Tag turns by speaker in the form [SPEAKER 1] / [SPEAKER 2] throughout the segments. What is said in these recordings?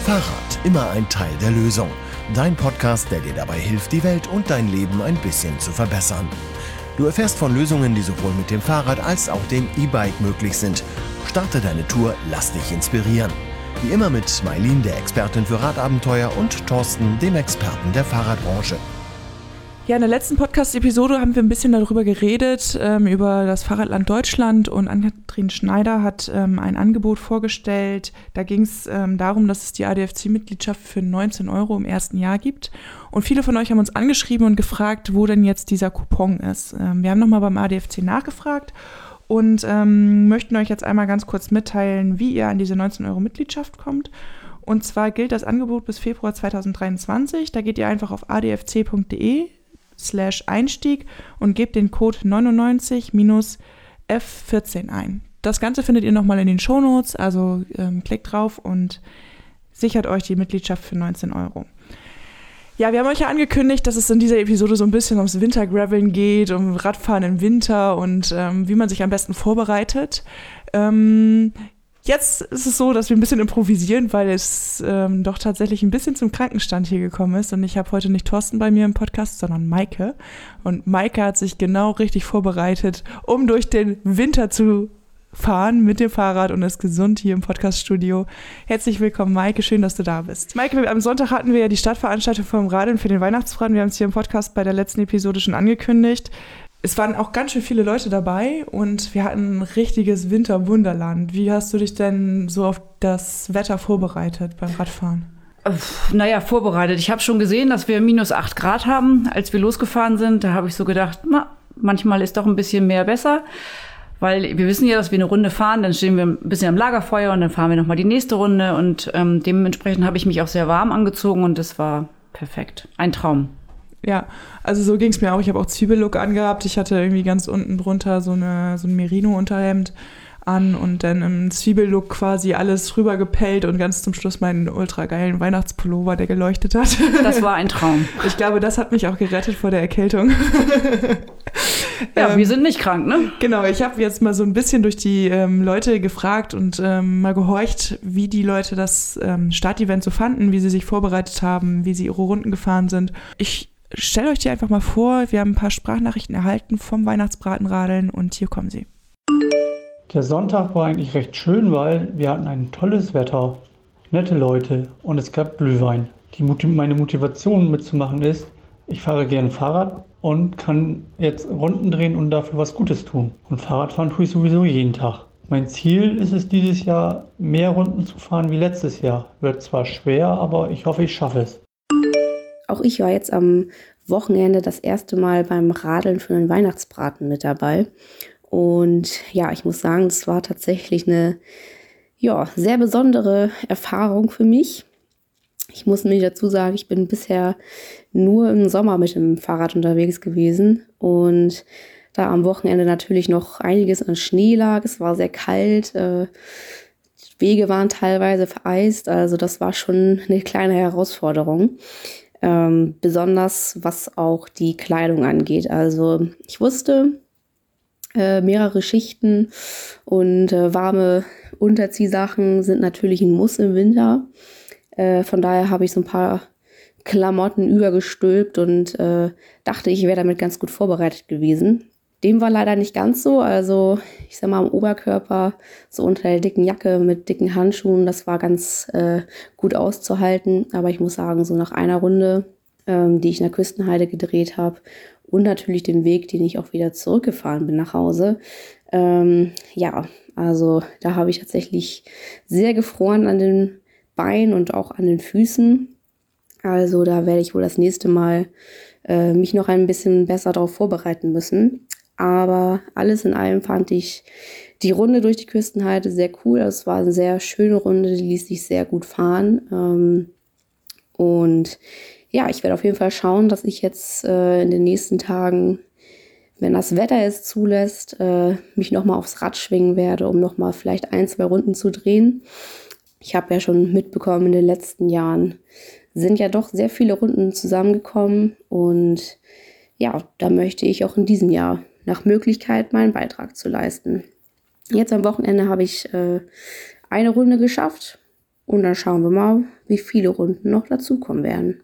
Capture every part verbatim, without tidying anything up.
[SPEAKER 1] Fahrrad, immer ein Teil der Lösung. Dein Podcast, der dir dabei hilft, die Welt und dein Leben ein bisschen zu verbessern. Du erfährst von Lösungen, die sowohl mit dem Fahrrad als auch dem E-Bike möglich sind. Starte deine Tour, lass dich inspirieren. Wie immer mit Mailin, der Expertin für Radabenteuer, und Thorsten, dem Experten der Fahrradbranche.
[SPEAKER 2] Ja, in der letzten Podcast-Episode haben wir ein bisschen darüber geredet, ähm, über das Fahrradland Deutschland, und Ann-Kathrin Schneider hat ähm, ein Angebot vorgestellt. Da ging es ähm, darum, dass es die A D F C-Mitgliedschaft für neunzehn Euro im ersten Jahr gibt. Und viele von euch haben uns angeschrieben und gefragt, wo denn jetzt dieser Coupon ist. Ähm, wir haben nochmal beim A D F C nachgefragt und ähm, möchten euch jetzt einmal ganz kurz mitteilen, wie ihr an diese neunzehn Euro Mitgliedschaft kommt. Und zwar gilt das Angebot bis Februar zweitausenddreiundzwanzig. Da geht ihr einfach auf adfc.de slash Einstieg und gebt den Code neunundneunzig F vierzehn ein. Das Ganze findet ihr nochmal in den Shownotes, also ähm, klickt drauf und sichert euch die Mitgliedschaft für neunzehn Euro. Ja, wir haben euch ja angekündigt, dass es in dieser Episode so ein bisschen ums Wintergraveln geht, um Radfahren im Winter und ähm, wie man sich am besten vorbereitet. Ähm, Jetzt ist es so, dass wir ein bisschen improvisieren, weil es ähm, doch tatsächlich ein bisschen zum Krankenstand hier gekommen ist. Und ich habe heute nicht Thorsten bei mir im Podcast, sondern Maike. Und Maike hat sich genau richtig vorbereitet, um durch den Winter zu fahren mit dem Fahrrad, und ist gesund hier im Podcaststudio. Herzlich willkommen, Maike. Schön, dass du da bist. Maike, am Sonntag hatten wir ja die Stadtveranstaltung vom Radeln für den Weihnachtsbraten. Wir haben es hier im Podcast bei der letzten Episode schon angekündigt. Es waren auch ganz schön viele Leute dabei und wir hatten ein richtiges Winterwunderland. Wie hast du dich denn so auf das Wetter vorbereitet beim Radfahren?
[SPEAKER 3] Naja, vorbereitet. Ich habe schon gesehen, dass wir minus acht Grad haben, als wir losgefahren sind. Da habe ich so gedacht, na, manchmal ist doch ein bisschen mehr besser. Weil wir wissen ja, dass wir eine Runde fahren, dann stehen wir ein bisschen am Lagerfeuer und dann fahren wir nochmal die nächste Runde. Und ähm, dementsprechend habe ich mich auch sehr warm angezogen und das war perfekt. Ein Traum.
[SPEAKER 2] Ja, also so ging es mir auch. Ich habe auch Zwiebellook angehabt. Ich hatte irgendwie ganz unten drunter so, eine, so ein Merino-Unterhemd an und dann im Zwiebellook quasi alles rübergepellt und ganz zum Schluss meinen ultra geilen Weihnachtspullover, der geleuchtet hat.
[SPEAKER 3] Das war ein Traum.
[SPEAKER 2] Ich glaube, das hat mich auch gerettet vor der Erkältung.
[SPEAKER 3] Ja,
[SPEAKER 2] ähm,
[SPEAKER 3] wir sind nicht krank, ne?
[SPEAKER 2] Genau, ich habe jetzt mal so ein bisschen durch die ähm, Leute gefragt und ähm, mal gehorcht, wie die Leute das ähm, Startevent so fanden, wie sie sich vorbereitet haben, wie sie ihre Runden gefahren sind. Ich stelle euch die einfach mal vor. Wir haben ein paar Sprachnachrichten erhalten vom Weihnachtsbratenradeln und hier kommen sie.
[SPEAKER 4] Der Sonntag war eigentlich recht schön, weil wir hatten ein tolles Wetter, nette Leute und es gab Glühwein. Die, meine Motivation mitzumachen ist, ich fahre gerne Fahrrad und kann jetzt Runden drehen und dafür was Gutes tun. Und Fahrradfahren tue ich sowieso jeden Tag. Mein Ziel ist es dieses Jahr, mehr Runden zu fahren wie letztes Jahr. Wird zwar schwer, aber ich hoffe, ich schaffe es.
[SPEAKER 5] Auch ich war jetzt am Wochenende das erste Mal beim Radeln für den Weihnachtsbraten mit dabei. Und ja, ich muss sagen, es war tatsächlich eine ja, sehr besondere Erfahrung für mich. Ich muss mir dazu sagen, ich bin bisher nur im Sommer mit dem Fahrrad unterwegs gewesen. Und da am Wochenende natürlich noch einiges an Schnee lag. Es war sehr kalt. Äh, Wege waren teilweise vereist. Also das war schon eine kleine Herausforderung. Ähm, besonders was auch die Kleidung angeht. Also ich wusste, äh, mehrere Schichten und äh, warme Unterziehsachen sind natürlich ein Muss im Winter. Äh, von daher habe ich so ein paar Klamotten übergestülpt und äh, dachte, ich wäre damit ganz gut vorbereitet gewesen. Dem war leider nicht ganz so. Also ich sag mal, am Oberkörper, so unter der dicken Jacke mit dicken Handschuhen, das war ganz äh, gut auszuhalten. Aber ich muss sagen, so nach einer Runde, ähm, die ich in der Küstenheide gedreht habe und natürlich den Weg, den ich auch wieder zurückgefahren bin nach Hause, ähm, ja, also da habe ich tatsächlich sehr gefroren an den Beinen und auch an den Füßen. Also da werde ich wohl das nächste Mal äh, mich noch ein bisschen besser darauf vorbereiten müssen. Aber alles in allem fand ich die Runde durch die Küstenheide sehr cool. Es war eine sehr schöne Runde, die ließ sich sehr gut fahren. Ähm, und ja, ich werde auf jeden Fall schauen, dass ich jetzt äh, in den nächsten Tagen, wenn das Wetter es zulässt, äh, mich nochmal aufs Rad schwingen werde, um nochmal vielleicht ein, zwei Runden zu drehen. Ich habe ja schon mitbekommen, in den letzten Jahren sind ja doch sehr viele Runden zusammengekommen. Und ja, da möchte ich auch in diesem Jahr nach Möglichkeit meinen Beitrag zu leisten. Jetzt am Wochenende habe ich äh, eine Runde geschafft. Und dann schauen wir mal, wie viele Runden noch dazukommen werden.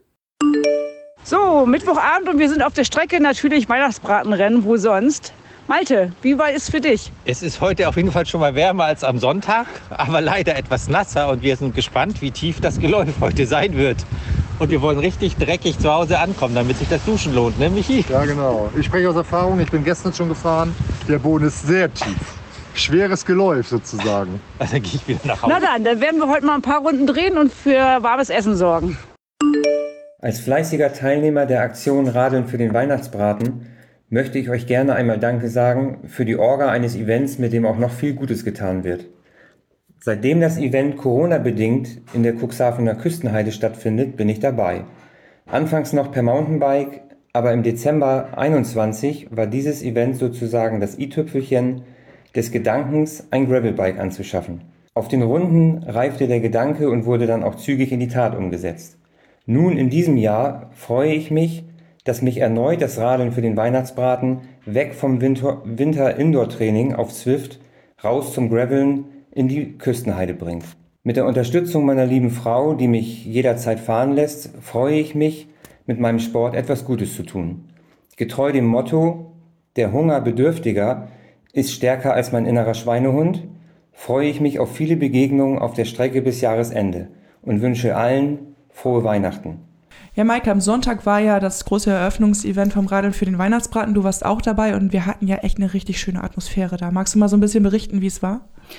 [SPEAKER 6] So, Mittwochabend und wir sind auf der Strecke, natürlich Weihnachtsbratenrennen, wo sonst. Malte, wie war es für dich?
[SPEAKER 7] Es ist heute auf jeden Fall schon mal wärmer als am Sonntag, aber leider etwas nasser und wir sind gespannt, wie tief das Geläuf heute sein wird. Und wir wollen richtig dreckig zu Hause ankommen, damit sich das Duschen lohnt, ne Michi?
[SPEAKER 8] Ja genau, ich spreche aus Erfahrung, ich bin gestern schon gefahren, der Boden ist sehr tief. Schweres Geläuf sozusagen.
[SPEAKER 7] Also dann gehe ich wieder nach Hause.
[SPEAKER 6] Na dann, dann werden wir heute mal ein paar Runden drehen und für warmes Essen sorgen.
[SPEAKER 9] Als fleißiger Teilnehmer der Aktion Radeln für den Weihnachtsbraten möchte ich euch gerne einmal Danke sagen für die Orga eines Events, mit dem auch noch viel Gutes getan wird. Seitdem das Event Corona-bedingt in der Cuxhavener Küstenheide stattfindet, bin ich dabei. Anfangs noch per Mountainbike, aber im Dezember einundzwanzig war dieses Event sozusagen das i-Tüpfelchen des Gedankens, ein Gravelbike anzuschaffen. Auf den Runden reifte der Gedanke und wurde dann auch zügig in die Tat umgesetzt. Nun in diesem Jahr freue ich mich, dass mich erneut das Radeln für den Weihnachtsbraten weg vom Winter-Indoor-Training auf Zwift raus zum Graveln in die Küstenheide bringt. Mit der Unterstützung meiner lieben Frau, die mich jederzeit fahren lässt, freue ich mich, mit meinem Sport etwas Gutes zu tun. Getreu dem Motto, der Hunger Bedürftiger ist stärker als mein innerer Schweinehund, freue ich mich auf viele Begegnungen auf der Strecke bis Jahresende und wünsche allen frohe Weihnachten.
[SPEAKER 2] Ja, Maike, am Sonntag war ja das große Eröffnungsevent vom Radeln für den Weihnachtsbraten. Du warst auch dabei und wir hatten ja echt eine richtig schöne Atmosphäre da. Magst du mal so ein bisschen berichten, wie es war?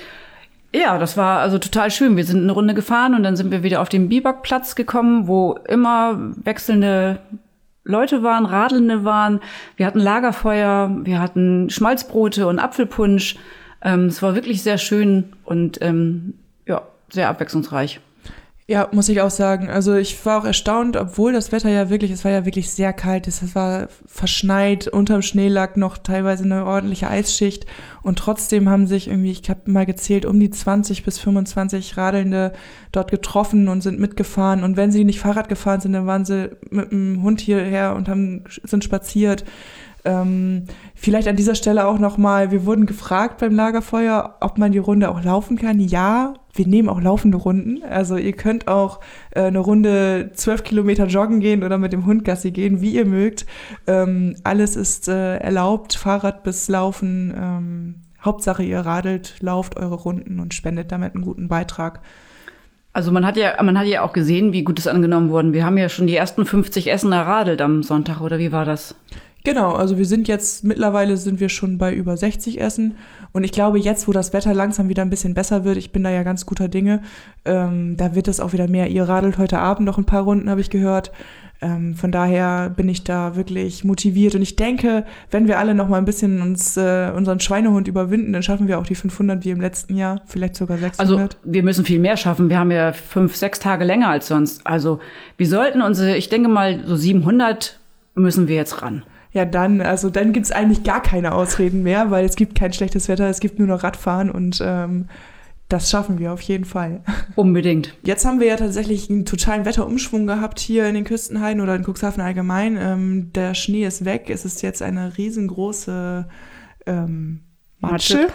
[SPEAKER 3] Ja, das war also total schön. Wir sind eine Runde gefahren und dann sind wir wieder auf den Biwakplatz gekommen, wo immer wechselnde Leute waren, Radelnde waren. Wir hatten Lagerfeuer, wir hatten Schmalzbrote und Apfelpunsch. Ähm, es war wirklich sehr schön und ähm, ja, sehr abwechslungsreich.
[SPEAKER 2] Ja, muss ich auch sagen. Also ich war auch erstaunt, obwohl das Wetter ja wirklich, es war ja wirklich sehr kalt, es war verschneit, unterm Schnee lag noch teilweise eine ordentliche Eisschicht und trotzdem haben sich irgendwie, ich habe mal gezählt, um die zwanzig bis fünfundzwanzig Radelnde dort getroffen und sind mitgefahren und wenn sie nicht Fahrrad gefahren sind, dann waren sie mit dem Hund hierher und haben sind spaziert. Ähm, vielleicht an dieser Stelle auch nochmal, wir wurden gefragt beim Lagerfeuer, ob man die Runde auch laufen kann. Ja, wir nehmen auch laufende Runden. Also ihr könnt auch äh, eine Runde zwölf Kilometer joggen gehen oder mit dem Hund Gassi gehen, wie ihr mögt. Ähm, alles ist äh, erlaubt, Fahrrad bis Laufen. Ähm, Hauptsache ihr radelt, lauft eure Runden und spendet damit einen guten Beitrag.
[SPEAKER 3] Also man hat ja, man hat ja auch gesehen, wie gut es angenommen wurde. Wir haben ja schon die ersten fünfzig Essen erradelt am Sonntag, oder wie war das?
[SPEAKER 2] Genau, also wir sind jetzt, mittlerweile sind wir schon bei über sechzig Essen und ich glaube jetzt, wo das Wetter langsam wieder ein bisschen besser wird, ich bin da ja ganz guter Dinge, ähm, da wird es auch wieder mehr. Ihr radelt heute Abend noch ein paar Runden, habe ich gehört. Ähm, von daher bin ich da wirklich motiviert und ich denke, wenn wir alle noch mal ein bisschen uns äh, unseren Schweinehund überwinden, dann schaffen wir auch die fünfhundert wie im letzten Jahr, vielleicht sogar sechshundert.
[SPEAKER 3] Also wir müssen viel mehr schaffen. Wir haben ja fünf, sechs Tage länger als sonst. Also wir sollten unsere, ich denke mal so siebenhundert müssen wir jetzt ran.
[SPEAKER 2] Ja, dann, also dann gibt's eigentlich gar keine Ausreden mehr, weil es gibt kein schlechtes Wetter, es gibt nur noch Radfahren und ähm, das schaffen wir auf jeden Fall.
[SPEAKER 3] Unbedingt.
[SPEAKER 2] Jetzt haben wir ja tatsächlich einen totalen Wetterumschwung gehabt hier in den Küstenheiden oder in Cuxhaven allgemein. Ähm, der Schnee ist weg, es ist jetzt eine riesengroße ähm, Matsche.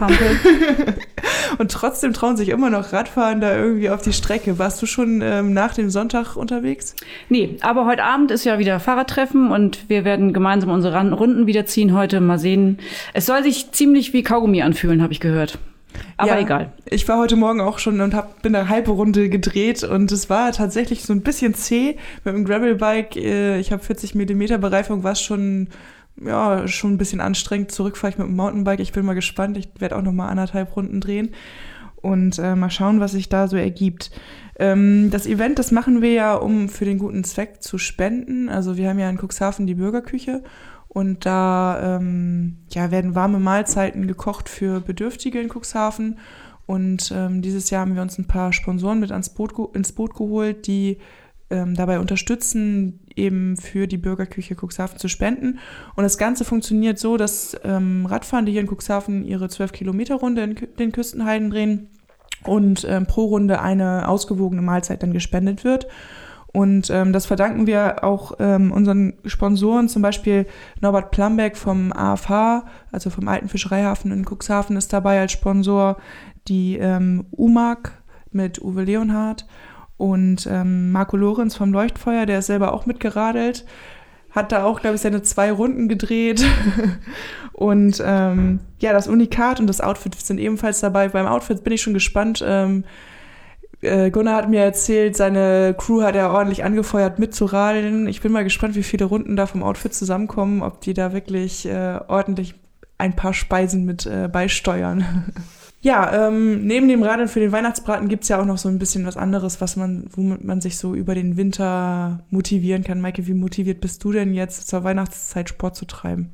[SPEAKER 2] Und trotzdem trauen sich immer noch Radfahrende irgendwie auf die Strecke. Warst du schon ähm, nach dem Sonntag unterwegs?
[SPEAKER 3] Nee, aber heute Abend ist ja wieder Fahrradtreffen und wir werden gemeinsam unsere Runden wieder ziehen heute. Mal sehen. Es soll sich ziemlich wie Kaugummi anfühlen, habe ich gehört. Aber ja, egal.
[SPEAKER 2] Ich war heute Morgen auch schon und hab, bin eine halbe Runde gedreht und es war tatsächlich so ein bisschen zäh mit dem Gravelbike. Ich habe vierzig Millimeter Bereifung, war schon... ja, schon ein bisschen anstrengend. Zurück fahre ich mit dem Mountainbike. Ich bin mal gespannt. Ich werde auch noch mal anderthalb Runden drehen und äh, mal schauen, was sich da so ergibt. Ähm, das Event, das machen wir ja, um für den guten Zweck zu spenden. Also wir haben ja in Cuxhaven die Bürgerküche und da ähm, ja, werden warme Mahlzeiten gekocht für Bedürftige in Cuxhaven. Und ähm, dieses Jahr haben wir uns ein paar Sponsoren mit ans Boot, ins Boot geholt, die ähm, dabei unterstützen, eben für die Bürgerküche Cuxhaven zu spenden. Und das Ganze funktioniert so, dass ähm, Radfahrende hier in Cuxhaven ihre zwölf Kilometer Runde in den Küstenheiden drehen und ähm, pro Runde eine ausgewogene Mahlzeit dann gespendet wird. Und ähm, das verdanken wir auch ähm, unseren Sponsoren, zum Beispiel Norbert Plambeck vom A F H, also vom Alten Fischereihafen in Cuxhaven ist dabei als Sponsor, die ähm, U M A G, mit Uwe Leonhardt und ähm, Marco Lorenz vom Leuchtfeuer, der ist selber auch mitgeradelt. Hat da auch, glaube ich, seine zwei Runden gedreht. Und ähm, ja, das Unikat und das Outfit sind ebenfalls dabei. Beim Outfit bin ich schon gespannt. Ähm, äh, Gunnar hat mir erzählt, seine Crew hat er ordentlich angefeuert mitzuradeln. Ich bin mal gespannt, wie viele Runden da vom Outfit zusammenkommen, ob die da wirklich äh, ordentlich ein paar Speisen mit äh, beisteuern. Ja, ähm, neben dem Radeln für den Weihnachtsbraten gibt's ja auch noch so ein bisschen was anderes, was man, womit man sich so über den Winter motivieren kann. Maike, wie motiviert bist du denn jetzt zur Weihnachtszeit Sport zu treiben?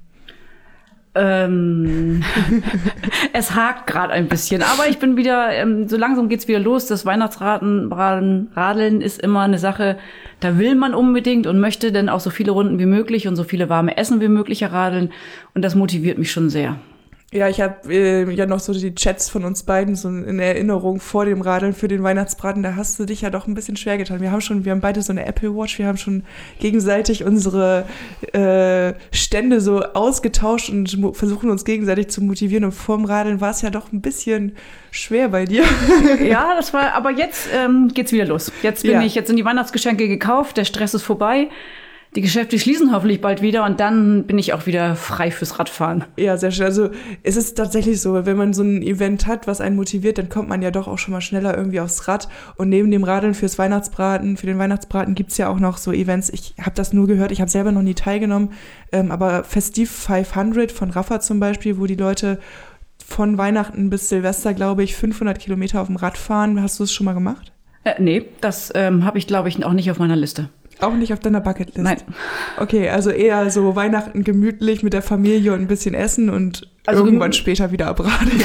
[SPEAKER 3] Ähm, es hakt gerade ein bisschen, aber ich bin wieder, ähm, so langsam geht's wieder los. Das Weihnachtsradeln Radeln ist immer eine Sache, da will man unbedingt und möchte dann auch so viele Runden wie möglich und so viele warme Essen wie möglich radeln. Und das motiviert mich schon sehr.
[SPEAKER 2] Ja, ich habe äh, ja noch so die Chats von uns beiden so in Erinnerung vor dem Radeln für den Weihnachtsbraten. Da hast du dich ja doch ein bisschen schwer getan. Wir haben schon, wir haben beide so eine Apple Watch. Wir haben schon gegenseitig unsere äh, Stände so ausgetauscht und mo- versuchen uns gegenseitig zu motivieren. Und vorm Radeln war es ja doch ein bisschen schwer bei dir.
[SPEAKER 3] Ja, das war. Aber jetzt ähm, geht's wieder los. Jetzt bin
[SPEAKER 2] ja.
[SPEAKER 3] ich. Jetzt sind die Weihnachtsgeschenke gekauft. Der Stress ist vorbei. Die Geschäfte schließen hoffentlich bald wieder und dann bin ich auch wieder frei fürs Radfahren.
[SPEAKER 2] Ja, sehr schön. Also es ist tatsächlich so, wenn man so ein Event hat, was einen motiviert, dann kommt man ja doch auch schon mal schneller irgendwie aufs Rad. Und neben dem Radeln fürs Weihnachtsbraten, für den Weihnachtsbraten gibt's ja auch noch so Events. Ich habe das nur gehört, ich habe selber noch nie teilgenommen, ähm, aber Festiv fünfhundert von Rafa zum Beispiel, wo die Leute von Weihnachten bis Silvester, glaube ich, fünfhundert Kilometer auf dem Rad fahren. Hast du es schon mal gemacht?
[SPEAKER 3] Äh, nee, das ähm, habe ich, glaube ich, auch nicht auf meiner Liste.
[SPEAKER 2] Auch nicht auf deiner Bucketlist?
[SPEAKER 3] Nein.
[SPEAKER 2] Okay, also eher so Weihnachten gemütlich mit der Familie und ein bisschen essen und also irgendwann gemü- später wieder abradeln.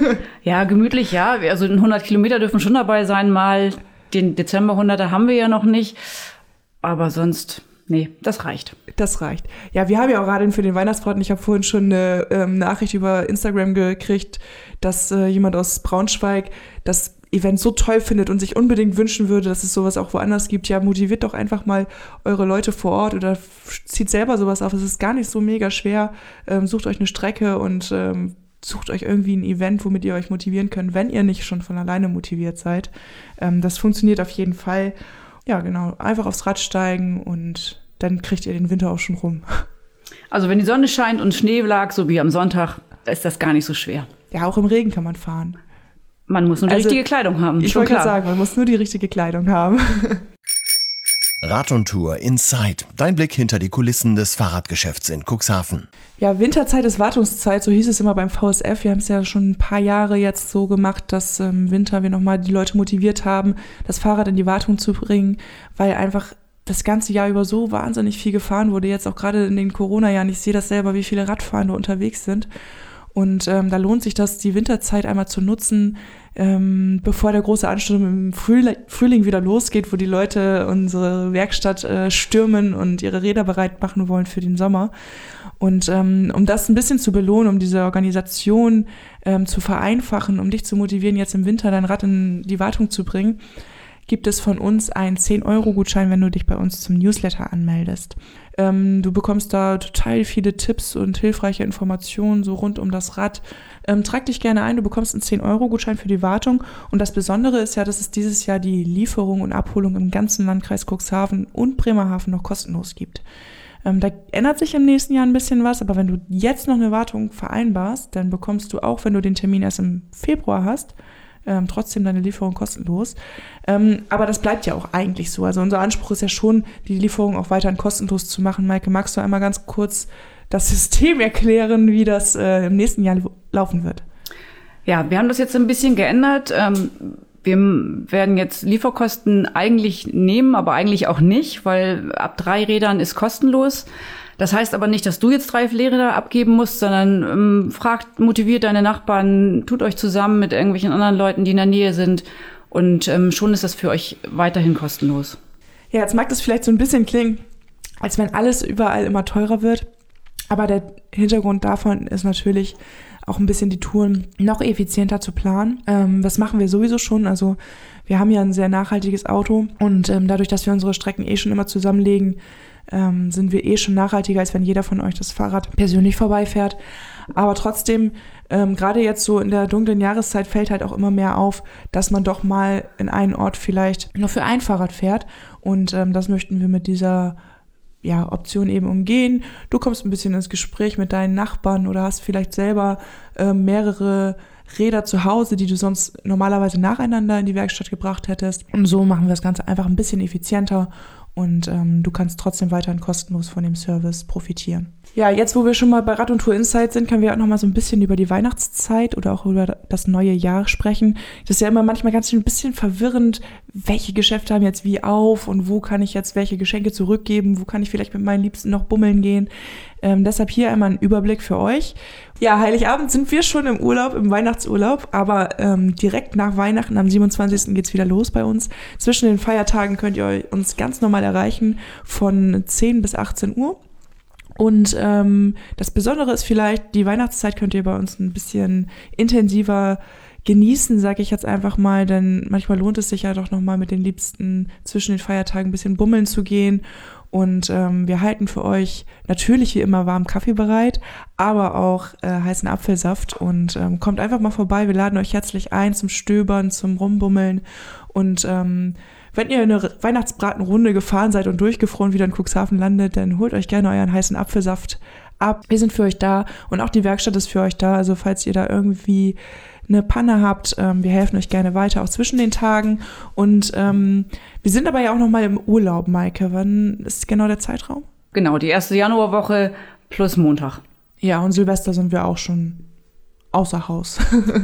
[SPEAKER 3] Ja, gemütlich, ja. Also hundert Kilometer dürfen schon dabei sein mal. Den Dezember-Hunderter haben wir ja noch nicht. Aber sonst, nee, das reicht.
[SPEAKER 2] Das reicht. Ja, wir haben ja auch Radeln für den Weihnachtsbraten. Ich habe vorhin schon eine ähm, Nachricht über Instagram gekriegt, dass äh, jemand aus Braunschweig das Event so toll findet und sich unbedingt wünschen würde, dass es sowas auch woanders gibt. Ja, motiviert doch einfach mal eure Leute vor Ort oder zieht selber sowas auf. Es ist gar nicht so mega schwer. Ähm, sucht euch eine Strecke und ähm, sucht euch irgendwie ein Event, womit ihr euch motivieren könnt, wenn ihr nicht schon von alleine motiviert seid. Ähm, das funktioniert auf jeden Fall. Ja, genau. Einfach aufs Rad steigen und dann kriegt ihr den Winter auch schon rum.
[SPEAKER 3] Also wenn die Sonne scheint und Schnee lag, so wie am Sonntag, ist das gar nicht so schwer.
[SPEAKER 2] Ja, auch im Regen kann man fahren.
[SPEAKER 3] Man muss nur die also, richtige Kleidung haben.
[SPEAKER 2] Ich wollte gerade sagen, man muss nur die richtige Kleidung haben.
[SPEAKER 1] Rad und Tour Inside. Dein Blick hinter die Kulissen des Fahrradgeschäfts in Cuxhaven.
[SPEAKER 2] Ja, Winterzeit ist Wartungszeit, so hieß es immer beim V S F. Wir haben es ja schon ein paar Jahre jetzt so gemacht, dass im Winter wir nochmal die Leute motiviert haben, das Fahrrad in die Wartung zu bringen, weil einfach das ganze Jahr über so wahnsinnig viel gefahren wurde. Jetzt auch gerade in den Corona-Jahren. Ich sehe das selber, wie viele Radfahrende unterwegs sind. Und ähm, da lohnt sich das, die Winterzeit einmal zu nutzen, ähm, bevor der große Ansturm im Frühling, Frühling wieder losgeht, wo die Leute unsere Werkstatt äh, stürmen und ihre Räder bereit machen wollen für den Sommer. Und ähm, um das ein bisschen zu belohnen, um diese Organisation ähm, zu vereinfachen, um dich zu motivieren, jetzt im Winter dein Rad in die Wartung zu bringen, gibt es von uns einen zehn Euro Gutschein, wenn du dich bei uns zum Newsletter anmeldest. Ähm, du bekommst da total viele Tipps und hilfreiche Informationen so rund um das Rad. Ähm, trag dich gerne ein, du bekommst einen zehn Euro Gutschein für die Wartung. Und das Besondere ist ja, dass es dieses Jahr die Lieferung und Abholung im ganzen Landkreis Cuxhaven und Bremerhaven noch kostenlos gibt. Ähm, da ändert sich im nächsten Jahr ein bisschen was, aber wenn du jetzt noch eine Wartung vereinbarst, dann bekommst du auch, wenn du den Termin erst im Februar hast, Ähm, trotzdem deine Lieferung kostenlos. Ähm, aber das bleibt ja auch eigentlich so. Also unser Anspruch ist ja schon, die Lieferung auch weiterhin kostenlos zu machen. Maike, magst du einmal ganz kurz das System erklären, wie das äh, im nächsten Jahr laufen wird?
[SPEAKER 3] Ja, wir haben das jetzt ein bisschen geändert. Ähm, wir werden jetzt Lieferkosten eigentlich nehmen, aber eigentlich auch nicht, weil ab drei Rädern ist kostenlos. Das heißt aber nicht, dass du jetzt drei Räder abgeben musst, sondern ähm, fragt, motiviert deine Nachbarn, tut euch zusammen mit irgendwelchen anderen Leuten, die in der Nähe sind und ähm, schon ist das für euch weiterhin kostenlos.
[SPEAKER 2] Ja, jetzt mag das vielleicht so ein bisschen klingen, als wenn alles überall immer teurer wird, Aber der Hintergrund davon ist natürlich auch ein bisschen die Touren noch effizienter zu planen. Ähm, das machen wir sowieso schon. Also wir haben ja ein sehr nachhaltiges Auto und ähm, dadurch, dass wir unsere Strecken eh schon immer zusammenlegen, ähm, sind wir eh schon nachhaltiger, als wenn jeder von euch das Fahrrad persönlich vorbeifährt. Aber trotzdem, ähm, gerade jetzt so in der dunklen Jahreszeit fällt halt auch immer mehr auf, dass man doch mal in einen Ort vielleicht nur für ein Fahrrad fährt. Und ähm, das möchten wir mit dieser ja, Option eben umgehen. Du kommst ein bisschen ins Gespräch mit deinen Nachbarn oder hast vielleicht selber äh, mehrere Räder zu Hause, die du sonst normalerweise nacheinander in die Werkstatt gebracht hättest. Und so machen wir das Ganze einfach ein bisschen effizienter und ähm, du kannst trotzdem weiterhin kostenlos von dem Service profitieren. Ja, jetzt wo wir schon mal bei Rad und Tour Insight sind, können wir auch noch mal so ein bisschen über die Weihnachtszeit oder auch über das neue Jahr sprechen. Das ist ja immer manchmal ganz schön ein bisschen verwirrend, welche Geschäfte haben jetzt wie auf und wo kann ich jetzt welche Geschenke zurückgeben, wo kann ich vielleicht mit meinen Liebsten noch bummeln gehen. Ähm, deshalb hier einmal ein Überblick für euch. Ja, Heiligabend sind wir schon im Urlaub, im Weihnachtsurlaub, aber ähm, direkt nach Weihnachten am siebenundzwanzigsten geht's wieder los bei uns. Zwischen den Feiertagen könnt ihr uns ganz normal erreichen von zehn bis achtzehn Uhr. Und ähm, das Besondere ist vielleicht, die Weihnachtszeit könnt ihr bei uns ein bisschen intensiver genießen, sage ich jetzt einfach mal, denn manchmal lohnt es sich ja doch nochmal mit den Liebsten zwischen den Feiertagen ein bisschen bummeln zu gehen. Und ähm, wir halten für euch natürlich wie immer warmen Kaffee bereit, aber auch äh, heißen Apfelsaft. Und ähm, kommt einfach mal vorbei, wir laden euch herzlich ein zum Stöbern, zum Rumbummeln. Und ähm, wenn ihr eine Weihnachtsbratenrunde gefahren seid und durchgefroren wieder in Cuxhaven landet, dann holt euch gerne euren heißen Apfelsaft ab. Wir sind für euch da und auch die Werkstatt ist für euch da. Also falls ihr da irgendwie eine Panne habt, ähm, wir helfen euch gerne weiter, auch zwischen den Tagen. Und ähm, wir sind aber ja auch noch mal im Urlaub, Maike. Wann ist genau der Zeitraum?
[SPEAKER 3] Genau, die erste Januarwoche plus Montag.
[SPEAKER 2] Ja, und Silvester sind wir auch schon außer Haus.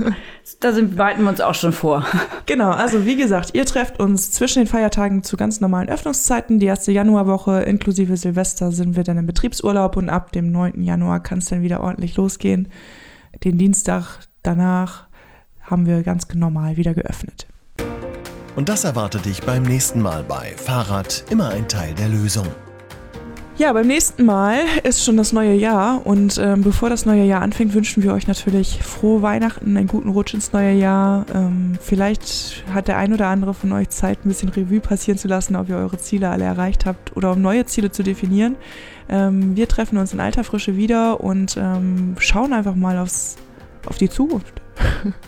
[SPEAKER 3] Da sind, bereiten wir uns auch schon vor.
[SPEAKER 2] Genau, also wie gesagt, ihr trefft uns zwischen den Feiertagen zu ganz normalen Öffnungszeiten. Die erste Januarwoche inklusive Silvester sind wir dann im Betriebsurlaub und ab dem neunten Januar kann es dann wieder ordentlich losgehen. Den Dienstag danach haben wir ganz normal wieder geöffnet.
[SPEAKER 1] Und das erwartet dich beim nächsten Mal bei Fahrrad, immer ein Teil der Lösung.
[SPEAKER 2] Ja, beim nächsten Mal ist schon das neue Jahr und ähm, bevor das neue Jahr anfängt, wünschen wir euch natürlich frohe Weihnachten, einen guten Rutsch ins neue Jahr. Ähm, vielleicht hat der ein oder andere von euch Zeit, ein bisschen Revue passieren zu lassen, ob ihr eure Ziele alle erreicht habt oder um neue Ziele zu definieren. Ähm, wir treffen uns in alter Frische wieder und ähm, schauen einfach mal aufs, auf die Zukunft.